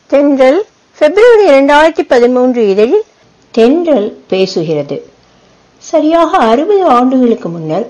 தென்றல் பிப்ரவரி 2013 இதழில் தென்றல் பேசுகிறது. சரியாக 60 ஆண்டுகளுக்கு முன்னர்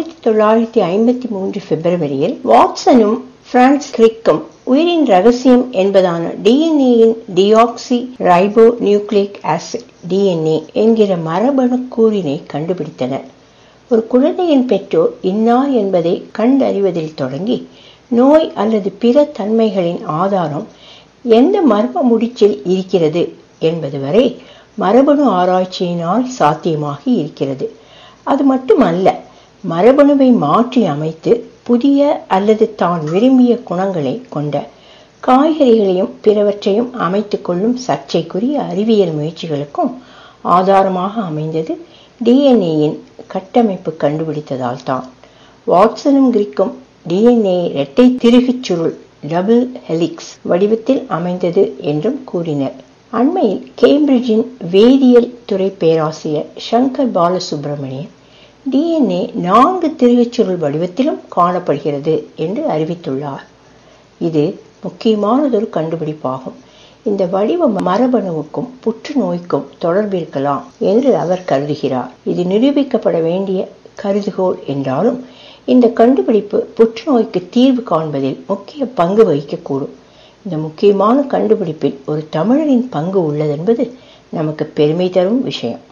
1953 பிப்ரவரியில் வாட்சனும் பிரான்ஸ் கிரிக்கும் உயிரின் ரகசியம் என்பதான டிஎன்ஏயின் deoxyribonucleic acid DNA என்கிற மரபணு கூறினை கண்டுபிடித்தனர். ஒரு குழந்தையின் பெற்றோர் இன்னார் என்பதை கண்டறிவதில் தொடங்கி நோய் அல்லது பிற தன்மைகளின் ஆதாரம் எந்த மர்ம முடிச்சில் இருக்கிறது என்பது வரை மரபணு ஆராய்ச்சியினால் சாத்தியமாகி இருக்கிறது. அது மட்டுமல்ல, மரபணுவை மாற்றி அமைத்து புதிய அல்லது தான் விரும்பிய குணங்களை கொண்ட காய்கறிகளையும் பிறவற்றையும் அமைத்துக் கொள்ளும் சர்ச்சைக்குரிய அறிவியல் முயற்சிகளுக்கும் ஆதாரமாக அமைந்தது டிஎன்ஏயின் கட்டமைப்பு கண்டுபிடித்ததால் தான். வாட்சனும் கிரிக்கும் டிஎன்ஏ இரட்டை திருகுச் சுருள் டபுள் ஹெலிக்ஸ் வடிவத்தில் அமைந்தது என்றும் கூறினர். அண்மையில் கேம்பிரிட்ஜின் வேதியியல் துறை பேராசிரியர் சங்கர் பாலசுப்ரமணியன் டிஎன்ஏ 4 திருகுச்சுருள் வடிவத்திலும் காணப்படுகிறது என்று அறிவித்துள்ளார். இது முக்கியமானதொரு கண்டுபிடிப்பாகும். இந்த வடிவ மரபணுவுக்கும் புற்றுநோய்க்கும் தொடர்பிருக்கலாம் என்று அவர் கருதுகிறார். இது நிரூபிக்கப்பட வேண்டிய கருதுகோள் என்றாலும் இந்த கண்டுபிடிப்பு புற்றுநோய்க்கு தீர்வு காண்பதில் முக்கிய பங்கு வகிக்கக்கூடும். இந்த முக்கியமான கண்டுபிடிப்பில் ஒரு தமிழரின் பங்கு உள்ளதென்பது நமக்கு பெருமை தரும் விஷயம்.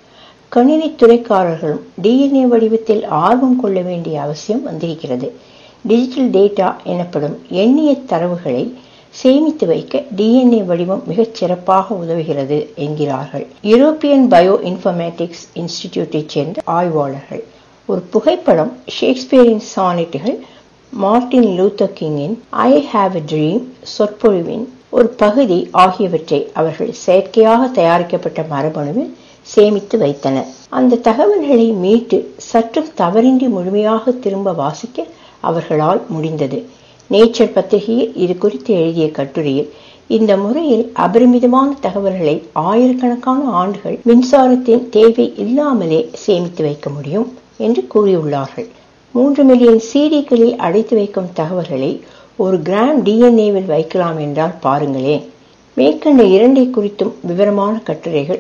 கணினி துறைக்காரர்களும் டிஎன்ஏ வடிவத்தில் ஆர்வம் கொள்ள வேண்டிய அவசியம் வந்திருக்கிறது. டிஜிட்டல் டேட்டா எனப்படும் எண்ணிய தரவுகளை சேமித்து வைக்க டிஎன்ஏ வடிவம் மிகச் சிறப்பாக உதவுகிறது என்கிறார்கள் யூரோப்பியன் பயோ இன்ஃபர்மேட்டிக்ஸ் இன்ஸ்டிடியூட்டை சேர்ந்த ஆய்வாளர்கள். ஒரு புகைப்படம், ஷேக்ஸ்பியரின் சானட்டுகள், மார்ட்டின் லூத்தர் கிங்கின் ஐ ஹாவ் எ ட்ரீம் சொற்பொழிவின் ஒரு பகுதி ஆகியவற்றை அவர்கள் செயற்கையாக தயாரிக்கப்பட்ட மரபணுவில் சேமித்து வைத்தனர். அந்த தகவல்களை மீட்டு சற்றும் தவறின்றி முழுமையாக திரும்ப வாசிக்க அவர்களால் முடிந்தது. நேச்சர் பத்திரிகையில் இது குறித்து எழுதிய கட்டுரையில் இந்த முறையில் அபரிமிதமான தகவல்களை ஆயிரக்கணக்கான ஆண்டுகள் மின்சாரத்தின் தேவை இல்லாமலே சேமித்து வைக்க முடியும் என்று கூறியுள்ளார்கள். 3 மில்லியன் சிடிக்களில் அடைத்து வைக்கும் தகவல்களை 1 கிராம் டிஎன்ஏவில் வைக்கலாம் என்றால் பாருங்களேன். மேற்கண்ட இரண்டை குறித்தும் விவரமான கட்டுரைகள்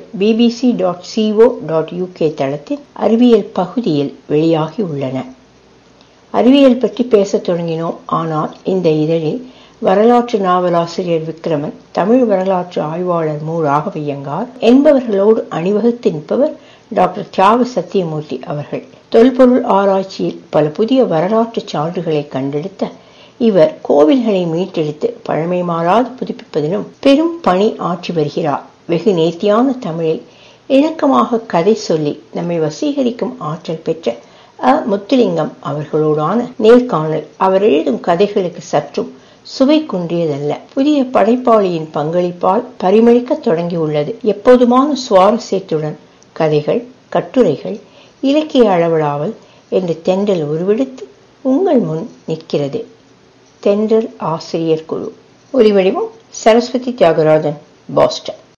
bbc.co.uk தளத்தின் அறிவியல் பகுதியில் வெளியாகி உள்ளன. அறிவியல் பற்றி பேசத் தொடங்கினோம். ஆனால் இந்த இதழில் வரலாற்று நாவலாசிரியர் விக்ரமன், தமிழ் வரலாற்று ஆய்வாளர் மு. ராகவையங்கார் என்பவர்களோடு அணிவகுத்து நிற்பவர் டாக்டர் தியாக சத்தியமூர்த்தி அவர்கள். தொல்பொருள் ஆராய்ச்சியில் பல புதிய வரலாற்று சான்றுகளை கண்டெடுத்த இவர் கோவில்களை மீட்டெடுத்து பழமை மாறாது புதுப்பிப்பதிலும் பெரும் பணி ஆற்றி வருகிறார். வெகு நேர்த்தியான தமிழில் இணக்கமாக கதை சொல்லி நம்மை வசீகரிக்கும் ஆற்றல் பெற்ற முத்துலிங்கம் அவர்களோடான நேர்காணல் அவர் எழுதும் கதைகளுக்கு சற்றும் சுவை குன்றியதல்ல. புதிய படைப்பாளியின் பங்களிப்பால் பரிமளிக்க தொடங்கியுள்ளது. எப்போதுமான சுவாரஸ்யத்துடன் கதைகள், கட்டுரைகள், இலக்கிய அளவலாவல் என்று தென்றல் உருவெடுத்து உங்கள் முன் நிற்கிறது. தென்றல் ஆசிரியர் குழு. ஒலிவடிவம் சரஸ்வதி தியாகராஜன், பாஸ்டன்.